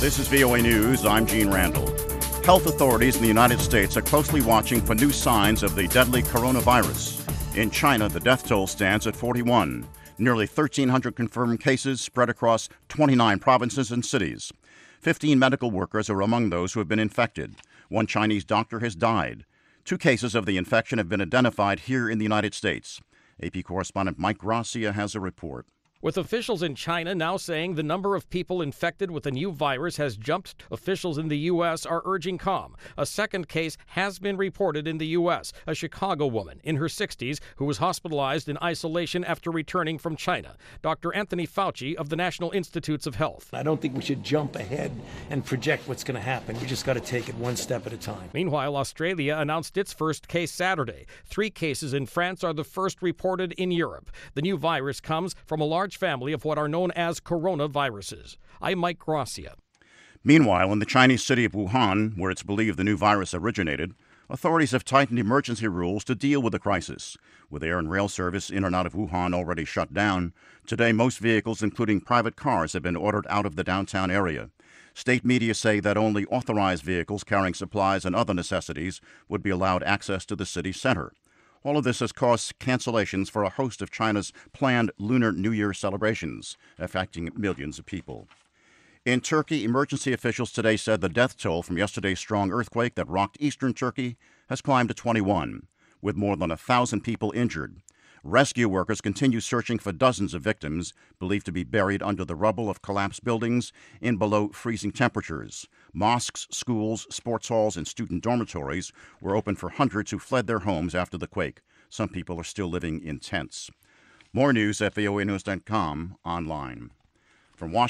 This is VOA News. I'm Gene Randall. Health authorities in the United States are closely watching for new signs of the deadly coronavirus. In China, the death toll stands at 41. Nearly 1,300 confirmed cases spread across 29 provinces and cities. 15 medical workers are among those who have been infected. One Chinese doctor has died. 2 cases of the infection have been identified here in the United States. AP correspondent Mike Gracia has a report. With officials in China now saying the number of people infected with the new virus has jumped, officials in the U.S. are urging calm. A second case has been reported in the U.S., a Chicago woman in her 60s who was hospitalized in isolation after returning from China. Dr. Anthony Fauci of the National Institutes of Health. I don't think we should jump ahead and project what's going to happen. We just got to take it one step at a time. Meanwhile, Australia announced its first case Saturday. 3 cases in France are the first reported in Europe. The new virus comes from a large family of what are known as coronaviruses. I'm Mike Gracia. Meanwhile, in the Chinese city of Wuhan, where it's believed the new virus originated, authorities have tightened emergency rules to deal with the crisis. With air and rail service in and out of Wuhan already shut down, today most vehicles, including private cars, have been ordered out of the downtown area. State media say that only authorized vehicles carrying supplies and other necessities would be allowed access to the city center. All of this has caused cancellations for a host of China's planned Lunar New Year celebrations, affecting millions of people. In Turkey, emergency officials today said the death toll from yesterday's strong earthquake that rocked eastern Turkey has climbed to 21, with more than 1,000 people injured. Rescue workers continue searching for dozens of victims believed to be buried under the rubble of collapsed buildings in below freezing temperatures. Mosques, schools, sports halls, and student dormitories were open for hundreds who fled their homes after the quake. Some people are still living in tents. More news at voanews.com online. From Washington.